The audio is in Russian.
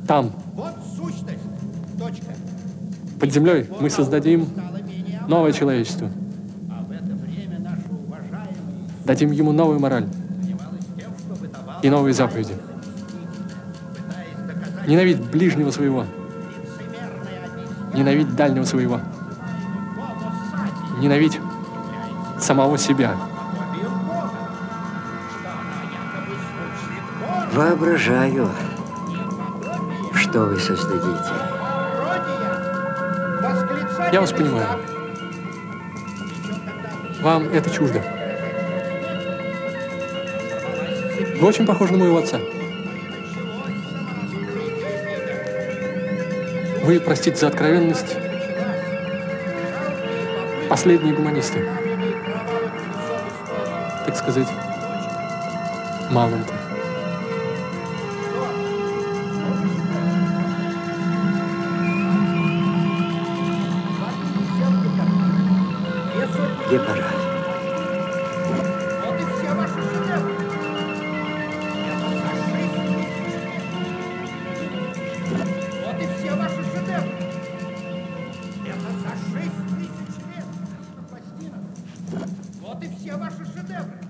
Там, Вот сущность. Точка. под землей, мы создадим новое человечество. А в это время наши уважаемые Дадим ему новую мораль занималась тем, что выдавала и новые заповеди. пытаясь доказать Ненавидь ближнего своего, лицемерное объяснение ненавидь дальнего своего, Homo sapiens ненавидь самого себя. подобием Бога, что она якобы звучит Божьим. Воображаю, что вы создадите. Я вас понимаю. Вам это чуждо. Вы очень похожи на моего отца. Вы, простите за откровенность, последние гуманисты. Так сказать, мамонты. Где пора? Вот и все ваши шедевры. Вот и все ваши шедевры. Это за 6000 лет. Вот и все ваши шедевры.